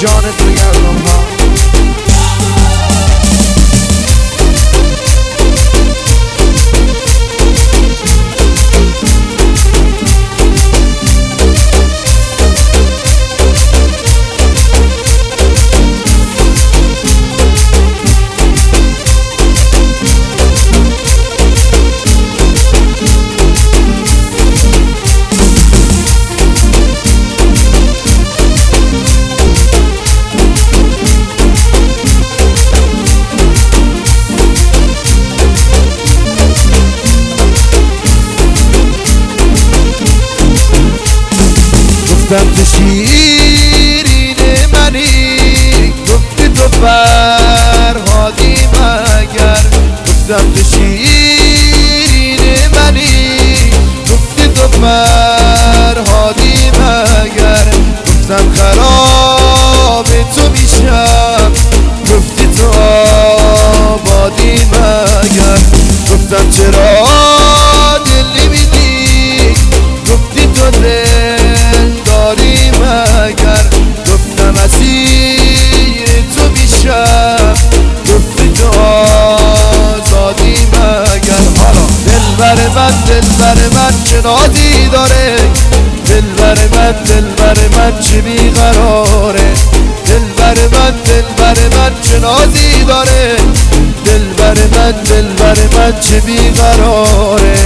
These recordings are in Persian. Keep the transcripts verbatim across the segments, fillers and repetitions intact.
جان تو گردم ها. گفتم که شیرین منی، گفتی تو فرهادی مگر. گفتم که شیرین منی، گفتی تو فرهادی مگر. گفتم خراب تو میشم، گفتی تو آبادی مگر. گفتم چرا دل نمیدی، گفتی تو دل داری مگر. گفتم اسیر تو میشم، گفتی تو آزادی مگر. حالا دلبر من دلبر من چه نازی داره، دلبر من دلبر من چه بیقراره. دلبر من دلبر من چه نازی داره، دلبر من دلبر من چه بیقراره.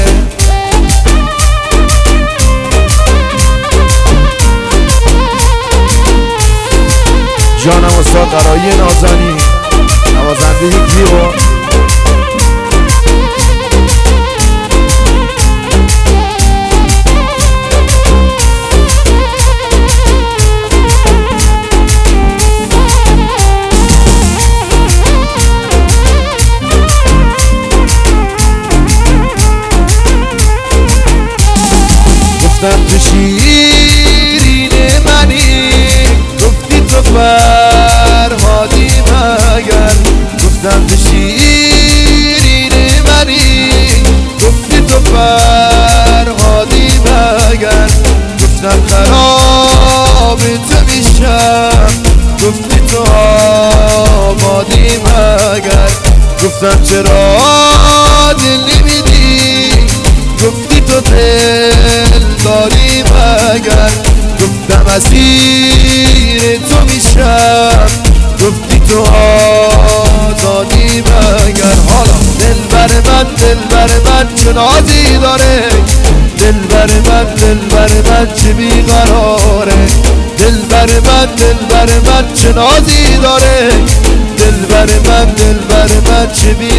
جانم استاد قرایی نازانی، نوازنده کیو؟ گفتم تو شیرین منی، گفتی تو فرهادی مگر. گفتم تو شیرین منی، گفتی تو فرهادی مگر. گفتم خراب تو میشم، گفتی تو آبادی مگر. گفتم چرا دل نمیدی، گفتی تو دل داری مگر. گفتم اسیر تو میشم، گفتی تو آزادی مگر. حالا دلبر من دلبر من چه نازی داره، دلبر من دلبر من چه بیقراره. دلبر من دلبر من چه نازی داره، دلبر من دلبر من چه بیقراره.